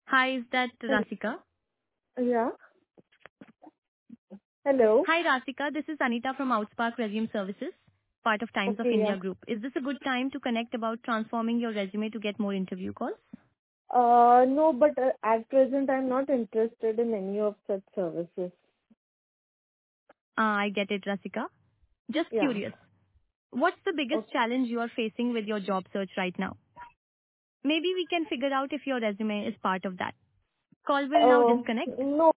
Hi, is that Hel- Rasika? Yeah. Hello. Hi, Rasika. This is Anita from Outspark Resume Services, part of Times of Okay, yeah. India Group. Is this a good time to connect about transforming your resume to get more interview calls? No, but at present I'm not interested in any of such services. I get it, Rasika. Just Yeah. curious. What's the biggest Okay. challenge you are facing with your job search right now? Maybe we can figure out if your resume is part of that. Call will now No, disconnect.